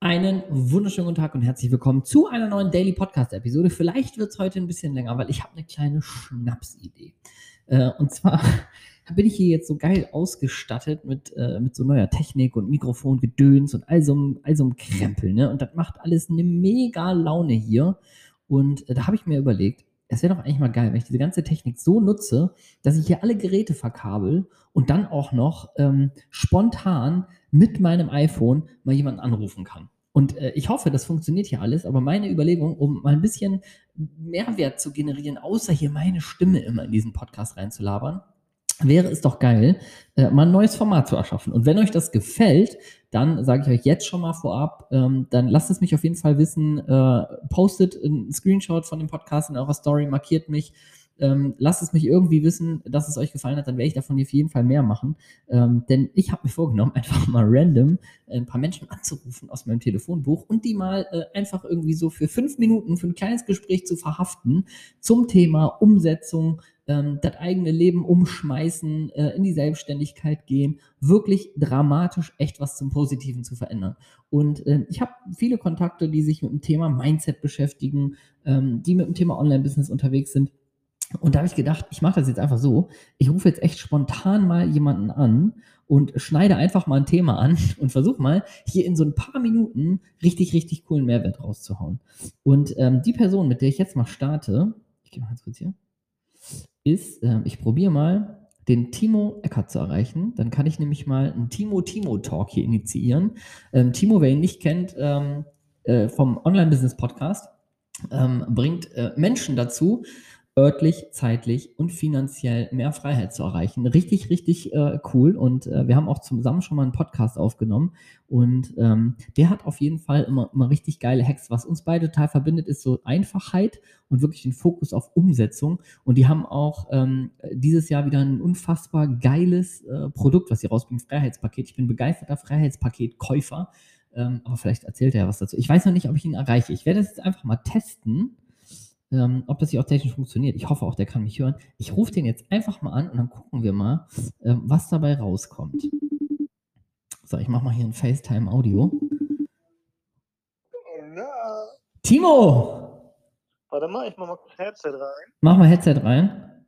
Einen wunderschönen guten Tag und herzlich willkommen zu einer neuen Daily Podcast-Episode. Vielleicht wird es heute ein bisschen länger, weil ich habe eine kleine Schnapsidee. Und zwar bin ich hier jetzt so geil ausgestattet mit so neuer Technik und Mikrofon, Gedöns und all so einem Krempel. Ne? Und das macht alles eine mega Laune hier. Und da habe ich mir überlegt, es wäre doch eigentlich mal geil, wenn ich diese ganze Technik so nutze, dass ich hier alle Geräte verkabel und dann auch noch spontan mit meinem iPhone mal jemanden anrufen kann. Und ich hoffe, das funktioniert hier alles, aber meine Überlegung, um mal ein bisschen Mehrwert zu generieren, außer hier meine Stimme immer in diesen Podcast reinzulabern, wäre es doch geil, mal ein neues Format zu erschaffen. Und wenn euch das gefällt, dann sage ich euch jetzt schon mal vorab, dann lasst es mich auf jeden Fall wissen, postet einen Screenshot von dem Podcast in eurer Story, markiert mich, lasst es mich irgendwie wissen, dass es euch gefallen hat, dann werde ich davon auf jeden Fall mehr machen. Denn ich habe mir vorgenommen, einfach mal random ein paar Menschen anzurufen aus meinem Telefonbuch und die mal einfach irgendwie so für 5 Minuten für ein kleines Gespräch zu verhaften zum Thema Umsetzung, das eigene Leben umschmeißen, in die Selbstständigkeit gehen, wirklich dramatisch echt was zum Positiven zu verändern. Und ich habe viele Kontakte, die sich mit dem Thema Mindset beschäftigen, die mit dem Thema Online-Business unterwegs sind. Und da habe ich gedacht, ich mache das jetzt einfach so. Ich rufe jetzt echt spontan mal jemanden an und schneide einfach mal ein Thema an und versuche mal hier in so ein paar Minuten richtig, richtig coolen Mehrwert rauszuhauen. Und die Person, mit der ich jetzt mal starte, ich gehe mal ganz kurz hier, ist, ich probiere mal den Timo Eckert zu erreichen. Dann kann ich nämlich mal einen Timo-Talk hier initiieren. Timo, wer ihn nicht kennt, vom Online-Business-Podcast, bringt Menschen dazu, örtlich, zeitlich und finanziell mehr Freiheit zu erreichen. Richtig, richtig cool. Und wir haben auch zusammen schon mal einen Podcast aufgenommen. Und der hat auf jeden Fall immer richtig geile Hacks. Was uns beide total verbindet, ist so Einfachheit und wirklich den Fokus auf Umsetzung. Und die haben auch dieses Jahr wieder ein unfassbar geiles Produkt, was sie rausbringen, Freiheitspaket. Ich bin begeisterter Freiheitspaket-Käufer. Aber vielleicht erzählt er ja was dazu. Ich weiß noch nicht, ob ich ihn erreiche. Ich werde das jetzt einfach mal testen, ob das hier auch technisch funktioniert. Ich hoffe auch, der kann mich hören. Ich rufe den jetzt einfach mal an und dann gucken wir mal, was dabei rauskommt. So, ich mache mal hier ein FaceTime-Audio. Ja. Timo! Warte mal, ich mach mal Headset rein. Mach mal Headset rein.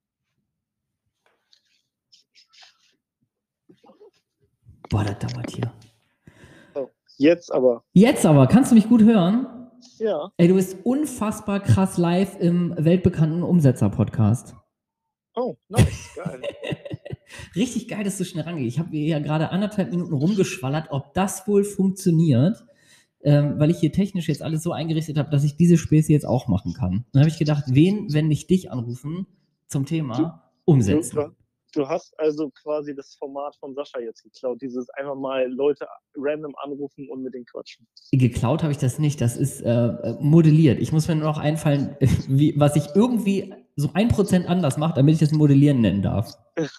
Boah, das dauert hier. Oh, jetzt aber. Jetzt aber, kannst du mich gut hören? Ja. Ey, du bist unfassbar krass live im weltbekannten Umsetzer-Podcast. Oh, nice, geil. Richtig geil, dass du schnell rangehst. Ich habe hier ja gerade 1,5 Minuten rumgeschwallert, ob das wohl funktioniert, weil ich hier technisch jetzt alles so eingerichtet habe, dass ich diese Späße jetzt auch machen kann. Dann habe ich gedacht, wen, wenn nicht dich anrufen zum Thema Umsetzen. Du hast also quasi das Format von Sascha jetzt geklaut, dieses einfach mal Leute random anrufen und mit denen quatschen. Geklaut habe ich das nicht, das ist modelliert. Ich muss mir nur noch einfallen, was ich irgendwie so 1% anders mache, damit ich das Modellieren nennen darf.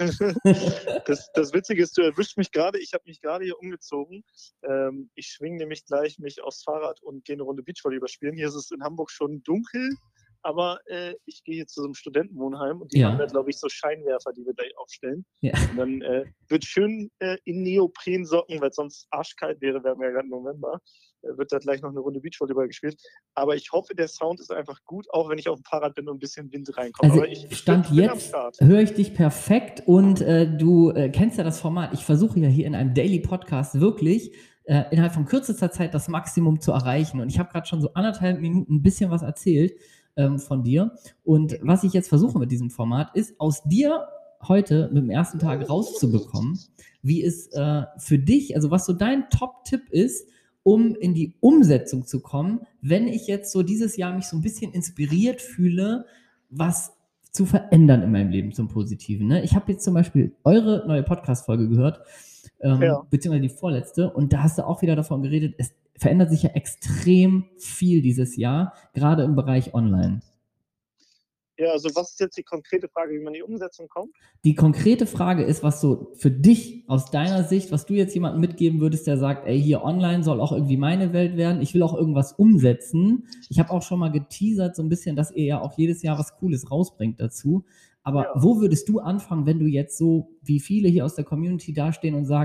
Das Witzige ist, du erwischst mich gerade, ich habe mich gerade hier umgezogen. Ich schwinge nämlich gleich mich aufs Fahrrad und gehe eine Runde Beachvolleyball spielen. Hier ist es in Hamburg schon dunkel, aber ich gehe jetzt zu so einem Studentenwohnheim und die haben da, glaube ich, so Scheinwerfer, die wir gleich aufstellen. Ja. Und dann wird schön in Neoprensocken, weil es sonst arschkalt wäre, wären wir ja gerade im November, wird da gleich noch eine Runde Beachvolleyball gespielt. Aber ich hoffe, der Sound ist einfach gut, auch wenn ich auf dem Fahrrad bin und ein bisschen Wind reinkommt. Also aber ich Stand bin jetzt höre ich dich perfekt und du kennst ja das Format. Ich versuche ja hier in einem Daily Podcast wirklich innerhalb von kürzester Zeit das Maximum zu erreichen. Und ich habe gerade schon so 1,5 Minuten ein bisschen was erzählt von dir. Und was ich jetzt versuche mit diesem Format ist, aus dir heute mit dem ersten Tag rauszubekommen, wie es für dich, also was so dein Top-Tipp ist, um in die Umsetzung zu kommen, wenn ich jetzt so dieses Jahr mich so ein bisschen inspiriert fühle, was zu verändern in meinem Leben zum Positiven. Ne? Ich habe jetzt zum Beispiel eure neue Podcast-Folge gehört, beziehungsweise die vorletzte, und da hast du auch wieder davon geredet, es verändert sich ja extrem viel dieses Jahr, gerade im Bereich Online. Ja, also was ist jetzt die konkrete Frage, wie man in die Umsetzung kommt? Die konkrete Frage ist, was so für dich aus deiner Sicht, was du jetzt jemandem mitgeben würdest, der sagt, ey, hier online soll auch irgendwie meine Welt werden, ich will auch irgendwas umsetzen. Ich habe auch schon mal geteasert so ein bisschen, dass ihr ja auch jedes Jahr was Cooles rausbringt dazu. Aber wo würdest du anfangen, wenn du jetzt so wie viele hier aus der Community dastehen und sagen,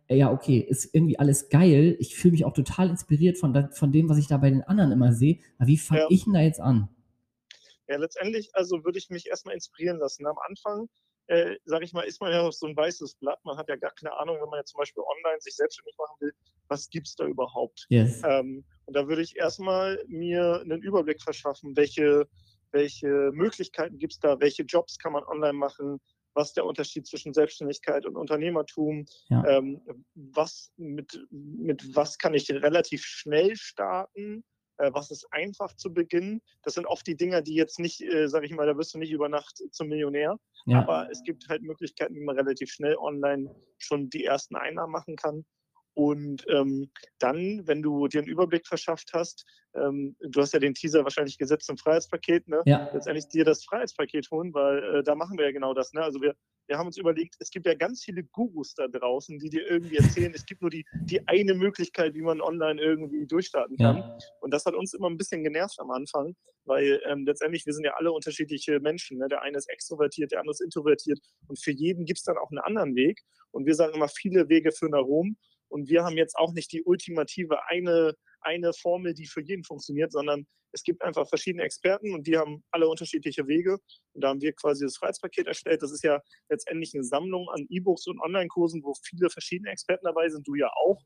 ja, okay, ist irgendwie alles geil. Ich fühle mich auch total inspiriert von dem, was ich da bei den anderen immer sehe. Aber wie fange Ja. ich denn da jetzt an? Ja, letztendlich, also würde ich mich erstmal inspirieren lassen. Am Anfang, sage ich mal, ist man ja noch so ein weißes Blatt. Man hat ja gar keine Ahnung, wenn man jetzt zum Beispiel online sich selbstständig machen will, was gibt es da überhaupt? Yes. Und da würde ich erstmal mir einen Überblick verschaffen, welche Möglichkeiten gibt es da, welche Jobs kann man online machen, was der Unterschied zwischen Selbstständigkeit und Unternehmertum, Ja. mit was kann ich relativ schnell starten, was ist einfach zu beginnen. Das sind oft die Dinger, die jetzt nicht, sage ich mal, da wirst du nicht über Nacht zum Millionär, Ja. aber es gibt halt Möglichkeiten, wie man relativ schnell online schon die ersten Einnahmen machen kann. Und dann, wenn du dir einen Überblick verschafft hast, du hast ja den Teaser wahrscheinlich gesetzt zum Freiheitspaket, ne? Ja. Letztendlich dir das Freiheitspaket holen, weil da machen wir ja genau das. Ne? Also wir haben uns überlegt, es gibt ja ganz viele Gurus da draußen, die dir irgendwie erzählen, es gibt nur die eine Möglichkeit, wie man online irgendwie durchstarten kann. Ja. Und das hat uns immer ein bisschen genervt am Anfang, weil letztendlich, wir sind ja alle unterschiedliche Menschen. Ne? Der eine ist extrovertiert, der andere ist introvertiert. Und für jeden gibt es dann auch einen anderen Weg. Und wir sagen immer, viele Wege führen nach Rom. Und wir haben jetzt auch nicht die ultimative eine Formel, die für jeden funktioniert, sondern es gibt einfach verschiedene Experten und die haben alle unterschiedliche Wege. Und da haben wir quasi das Freiheitspaket erstellt. Das ist ja letztendlich eine Sammlung an E-Books und Online-Kursen, wo viele verschiedene Experten dabei sind, du ja auch.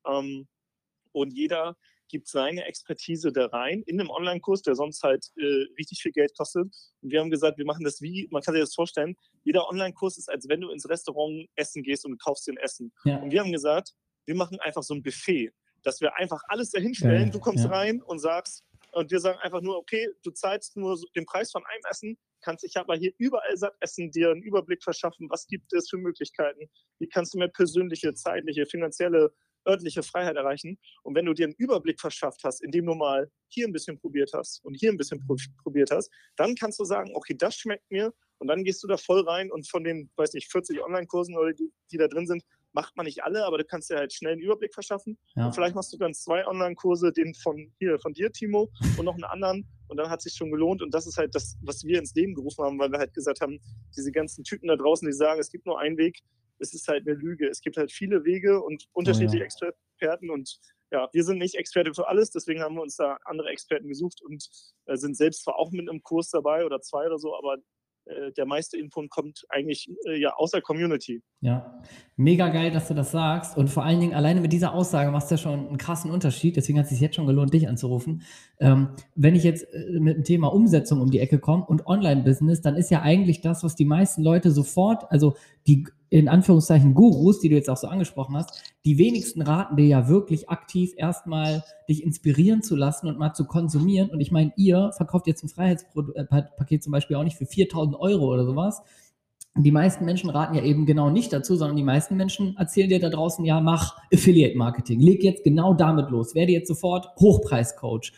Und jeder gibt seine Expertise da rein in einem Online-Kurs, der sonst halt richtig viel Geld kostet. Und wir haben gesagt, wir machen das wie, man kann sich das vorstellen, jeder Online-Kurs ist, als wenn du ins Restaurant essen gehst und du kaufst dir ein Essen. Ja. Und wir haben gesagt, wir machen einfach so ein Buffet, dass wir einfach alles dahinstellen. Du kommst rein und sagst, und wir sagen einfach nur, okay, du zahlst nur den Preis von einem Essen, kannst dich aber hier überall satt essen, dir einen Überblick verschaffen, was gibt es für Möglichkeiten, wie kannst du mehr persönliche, zeitliche, finanzielle, örtliche Freiheit erreichen. Und wenn du dir einen Überblick verschafft hast, indem du mal hier ein bisschen probiert hast und hier ein bisschen probiert hast, dann kannst du sagen, okay, das schmeckt mir. Und dann gehst du da voll rein und von den, weiß nicht, 40 Online-Kursen oder die da drin sind, macht man nicht alle, aber du kannst dir halt schnell einen Überblick verschaffen. Ja. Und vielleicht machst du dann 2 Online-Kurse, den von dir, Timo, und noch einen anderen. Und dann hat es sich schon gelohnt. Und das ist halt das, was wir ins Leben gerufen haben, weil wir halt gesagt haben, diese ganzen Typen da draußen, die sagen, es gibt nur einen Weg, es ist halt eine Lüge. Es gibt halt viele Wege und unterschiedliche Experten. Und ja, wir sind nicht Experte für alles, deswegen haben wir uns da andere Experten gesucht und sind selbst zwar auch mit einem Kurs dabei oder 2 oder so, aber der meiste Input kommt eigentlich aus der Community. Ja, mega geil, dass du das sagst. Und vor allen Dingen alleine mit dieser Aussage machst du ja schon einen krassen Unterschied. Deswegen hat es sich jetzt schon gelohnt, dich anzurufen. Wenn ich jetzt mit dem Thema Umsetzung um die Ecke komme und Online-Business, dann ist ja eigentlich das, was die meisten Leute sofort, also die in Anführungszeichen Gurus, die du jetzt auch so angesprochen hast, die wenigsten raten dir ja wirklich aktiv erstmal dich inspirieren zu lassen und mal zu konsumieren. Und ich meine, ihr verkauft jetzt ein Freiheitspaket zum Beispiel auch nicht für 4.000 Euro oder sowas. Die meisten Menschen raten ja eben genau nicht dazu, sondern die meisten Menschen erzählen dir da draußen, ja, mach Affiliate-Marketing, leg jetzt genau damit los, werde jetzt sofort Hochpreis-Coach.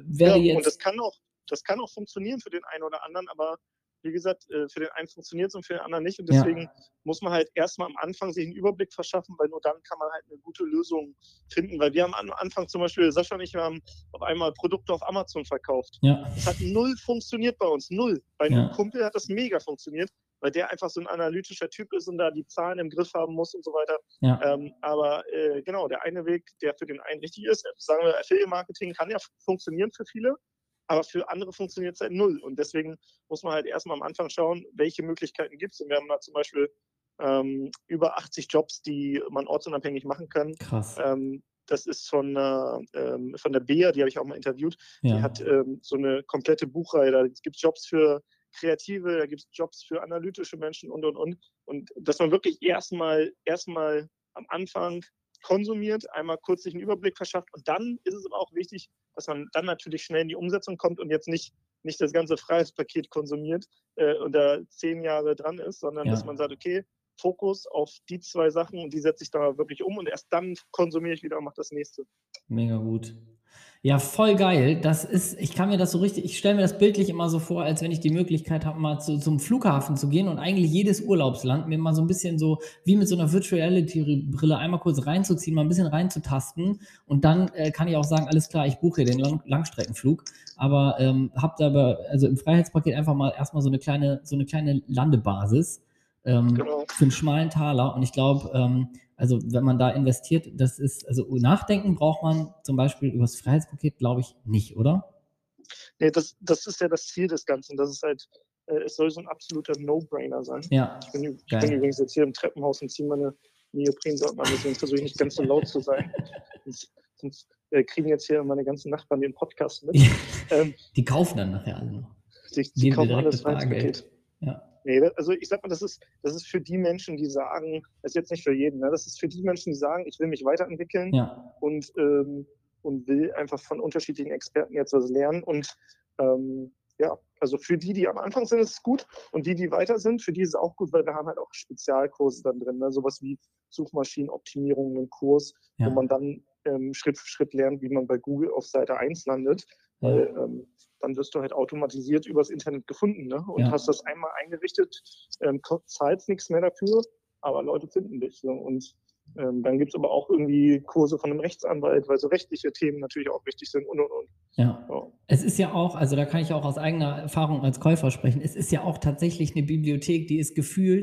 Und das kann auch funktionieren für den einen oder anderen, aber wie gesagt, für den einen funktioniert es und für den anderen nicht. Und deswegen muss man halt erstmal am Anfang sich einen Überblick verschaffen, weil nur dann kann man halt eine gute Lösung finden. Weil wir haben am Anfang zum Beispiel, Sascha und ich, wir haben auf einmal Produkte auf Amazon verkauft. Ja. Das hat 0 funktioniert bei uns, 0. Bei einem Kumpel hat das mega funktioniert, weil der einfach so ein analytischer Typ ist und da die Zahlen im Griff haben muss und so weiter. Ja. Aber genau, der eine Weg, der für den einen richtig ist, sagen wir, Affiliate-Marketing kann ja funktionieren für viele, aber für andere funktioniert es halt 0. Und deswegen muss man halt erstmal am Anfang schauen, welche Möglichkeiten gibt es. Und wir haben da zum Beispiel über 80 Jobs, die man ortsunabhängig machen kann. Krass. Das ist von der Bea, die habe ich auch mal interviewt. Ja. Die hat so eine komplette Buchreihe. Da gibt es Jobs für Kreative, da gibt es Jobs für analytische Menschen und. Und dass man wirklich erstmal am Anfang konsumiert, einmal kurz sich einen Überblick verschafft und dann ist es aber auch wichtig, dass man dann natürlich schnell in die Umsetzung kommt und jetzt nicht das ganze Freiheitspaket konsumiert und da 10 Jahre dran ist, sondern dass man sagt, okay, Fokus auf die 2 Sachen und die setze ich da wirklich um und erst dann konsumiere ich wieder und mache das nächste. Mega gut. Ja, voll geil. Ich kann mir das so richtig, ich stelle mir das bildlich immer so vor, als wenn ich die Möglichkeit habe, mal zum Flughafen zu gehen und eigentlich jedes Urlaubsland mir mal so ein bisschen so wie mit so einer Virtual Reality-Brille einmal kurz reinzuziehen, mal ein bisschen reinzutasten und dann kann ich auch sagen, alles klar, ich buche hier den Langstreckenflug, aber habt aber also im Freiheitspaket einfach mal erstmal so eine kleine Landebasis. Genau. für einen schmalen Taler. Und ich glaube, also wenn man da investiert, also nachdenken braucht man zum Beispiel über das Freiheitspaket, glaube ich, nicht, oder? Nee, das ist ja das Ziel des Ganzen. Das ist halt, es soll so ein absoluter No-Brainer sein. Ja, Ich bin geil. übrigens jetzt hier im Treppenhaus und ziehe meine Neoprensocken an, deswegen versuche ich nicht ganz so laut zu sein. Sonst kriegen jetzt hier meine ganzen Nachbarn den Podcast mit. Die kaufen dann nachher alle noch. Die Geben dir kaufen direkt alles das Bargeld. Freiheitspaket. Ja. Nee, also ich sag mal, das ist für die Menschen, die sagen, das ist jetzt nicht für jeden, ne? Das ist für die Menschen, die sagen, ich will mich weiterentwickeln Ja. und will einfach von unterschiedlichen Experten jetzt was lernen. Und ja, also für die am Anfang sind, ist es gut. Und die weiter sind, für die ist es auch gut, weil wir haben halt auch Spezialkurse dann drin, ne? Sowas wie Suchmaschinenoptimierung, einen Kurs, wo man dann Schritt für Schritt lernt, wie man bei Google auf Seite 1 landet. Weil dann wirst du halt automatisiert übers Internet gefunden, ne? Und hast das einmal eingerichtet, zahlst nichts mehr dafür, aber Leute finden dich. So. Und dann gibt es aber auch irgendwie Kurse von einem Rechtsanwalt, weil so rechtliche Themen natürlich auch wichtig sind und. Ja. Es ist ja auch, also da kann ich auch aus eigener Erfahrung als Käufer sprechen, es ist ja auch tatsächlich eine Bibliothek, die ist gefühlt,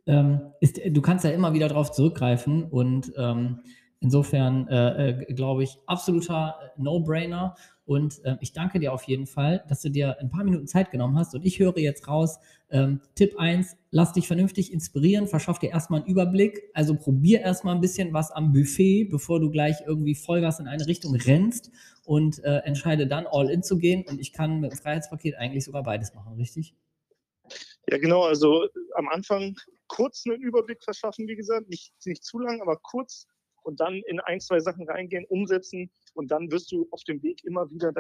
du kannst ja immer wieder drauf zurückgreifen und insofern glaube ich, absoluter No-Brainer. Und ich danke dir auf jeden Fall, dass du dir ein paar Minuten Zeit genommen hast. Und ich höre jetzt raus, Tipp 1, lass dich vernünftig inspirieren, verschaff dir erstmal einen Überblick. Also probier erstmal ein bisschen was am Buffet, bevor du gleich irgendwie Vollgas in eine Richtung rennst und entscheide dann all in zu gehen. Und ich kann mit dem Freiheitspaket eigentlich sogar beides machen, richtig? Ja, genau. Also am Anfang kurz einen Überblick verschaffen, wie gesagt, nicht zu lang, aber kurz und dann in 1, 2 Sachen reingehen, umsetzen und dann wirst du auf dem Weg immer wieder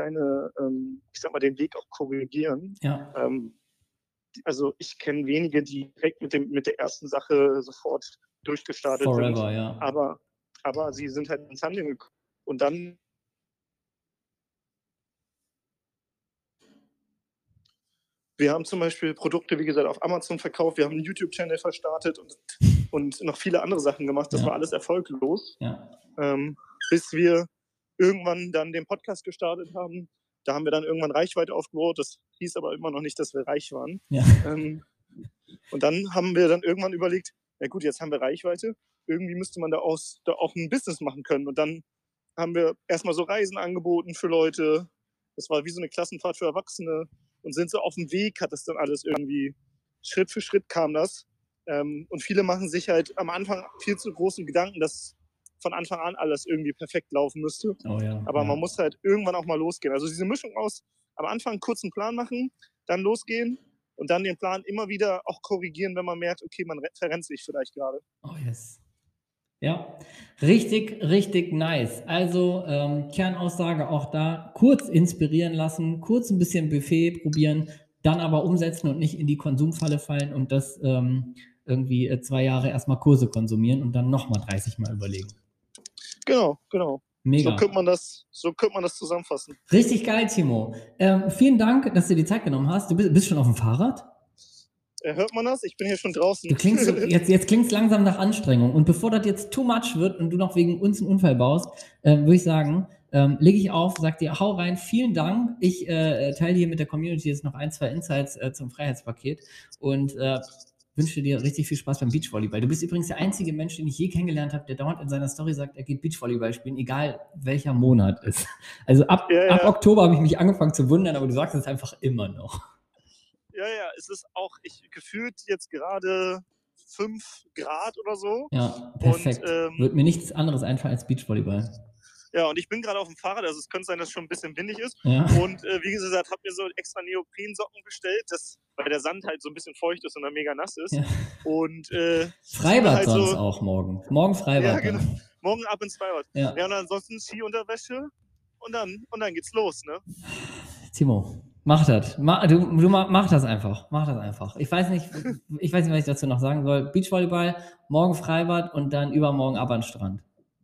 den Weg auch korrigieren. Ja. Also ich kenne wenige, die direkt mit der ersten Sache sofort durchgestartet Forever, sind. Ja. Aber sie sind halt ins Handeln gekommen. Und dann wir haben zum Beispiel Produkte, wie gesagt, auf Amazon verkauft, wir haben einen YouTube-Channel verstartet und noch viele andere Sachen gemacht. Das war alles erfolglos. Bis wir irgendwann dann den Podcast gestartet haben. Da haben wir dann irgendwann Reichweite aufgebaut. Das hieß aber immer noch nicht, dass wir reich waren. Und dann haben wir dann irgendwann überlegt, na gut, jetzt haben wir Reichweite. Irgendwie müsste man da auch ein Business machen können. Und dann haben wir erstmal so Reisen angeboten für Leute. Das war wie so eine Klassenfahrt für Erwachsene. Und sind so auf dem Weg, hat das dann alles irgendwie, Schritt für Schritt kam das. Und viele machen sich halt am Anfang viel zu großen Gedanken, dass von Anfang an alles irgendwie perfekt laufen müsste. Aber man muss halt irgendwann auch mal losgehen. Also diese Mischung aus am Anfang einen kurzen Plan machen, dann losgehen und dann den Plan immer wieder auch korrigieren, wenn man merkt, okay, man verrennt sich vielleicht gerade. Oh yes. Ja, richtig, richtig nice. Also Kernaussage auch da, kurz inspirieren lassen, kurz ein bisschen Buffet probieren, dann aber umsetzen und nicht in die Konsumfalle fallen und das irgendwie 2 Jahre erstmal Kurse konsumieren und dann nochmal 30 Mal überlegen. Genau. Mega. So könnte man das zusammenfassen. Richtig geil, Timo. Vielen Dank, dass du dir die Zeit genommen hast. Du bist schon auf dem Fahrrad? Hört man das? Ich bin hier schon draußen. Jetzt klingt es langsam nach Anstrengung. Und bevor das jetzt too much wird und du noch wegen uns einen Unfall baust, würde ich sagen, lege ich auf, sag dir, hau rein, vielen Dank. Ich teile hier mit der Community jetzt noch 1, 2 Insights zum Freiheitspaket und wünsche dir richtig viel Spaß beim Beachvolleyball. Du bist übrigens der einzige Mensch, den ich je kennengelernt habe, der dauernd in seiner Story sagt, er geht Beachvolleyball spielen, egal welcher Monat ist. Also ab Oktober habe ich mich angefangen zu wundern, aber du sagst es einfach immer noch. Ja, es ist auch, gefühlt jetzt gerade 5 Grad oder so. Ja, perfekt. Wird mir nichts anderes einfallen als Beachvolleyball. Ja, und ich bin gerade auf dem Fahrrad, also es könnte sein, dass es schon ein bisschen windig ist. Ja. Und wie gesagt, habe mir so extra Neoprensocken bestellt, weil der Sand halt so ein bisschen feucht ist und dann mega nass ist. Ja. Und Freibad halt sonst auch morgen. Morgen Freibad. Ja, genau. Morgen ab ins Freibad. Ja, und ansonsten Skiunterwäsche und dann geht's los, ne? Timo, mach das. Mach das einfach. Mach das einfach. Ich weiß nicht, was ich dazu noch sagen soll. Beachvolleyball, morgen Freibad und dann übermorgen ab an den Strand.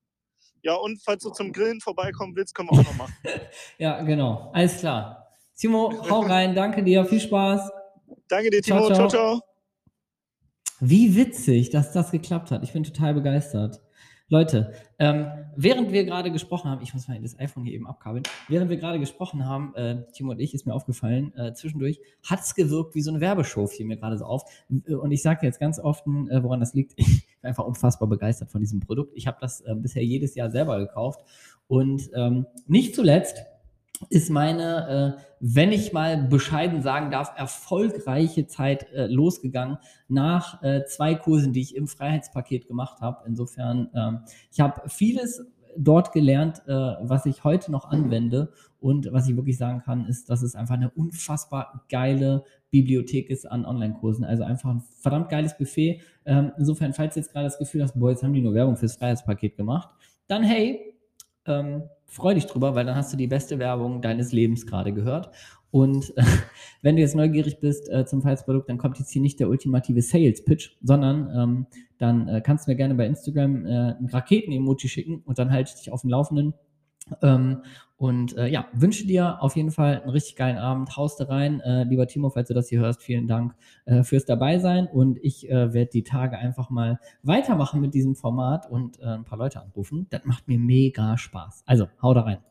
Ja, und falls du zum Grillen vorbeikommen willst, können wir auch noch machen. Ja, genau. Alles klar. Timo, hau rein. Danke dir. Viel Spaß. Danke dir, Timo. Ciao. Wie witzig, dass das geklappt hat. Ich bin total begeistert. Leute, während wir gerade gesprochen haben, ich muss mal das iPhone hier eben abkabeln, während wir gerade gesprochen haben, Timo und ich, ist mir aufgefallen, zwischendurch hat es gewirkt wie so eine Werbeshow, fiel mir gerade so auf. Und ich sage jetzt ganz oft, woran das liegt. Ich bin einfach unfassbar begeistert von diesem Produkt. Ich habe das bisher jedes Jahr selber gekauft. Und nicht zuletzt ist meine, wenn ich mal bescheiden sagen darf, erfolgreiche Zeit losgegangen nach 2 Kursen, die ich im Freiheitspaket gemacht habe. Insofern, ich habe vieles dort gelernt, was ich heute noch anwende. Und was ich wirklich sagen kann, ist, dass es einfach eine unfassbar geile Bibliothek ist an Online-Kursen. Also einfach ein verdammt geiles Buffet. Insofern, falls du jetzt gerade das Gefühl hast, boah, jetzt haben die nur Werbung fürs Freiheitspaket gemacht, dann hey, freu dich drüber, weil dann hast du die beste Werbung deines Lebens gerade gehört. Und wenn du jetzt neugierig bist zum Freiheitsprodukt, dann kommt jetzt hier nicht der ultimative Sales-Pitch, sondern dann kannst du mir gerne bei Instagram ein Raketen-Emoji schicken und dann halte ich dich auf dem Laufenden. Ja, wünsche dir auf jeden Fall einen richtig geilen Abend. Haust da rein. Lieber Timo, falls du das hier hörst, vielen Dank fürs Dabeisein. Und ich werde die Tage einfach mal weitermachen mit diesem Format und ein paar Leute anrufen. Das macht mir mega Spaß. Also, hau da rein.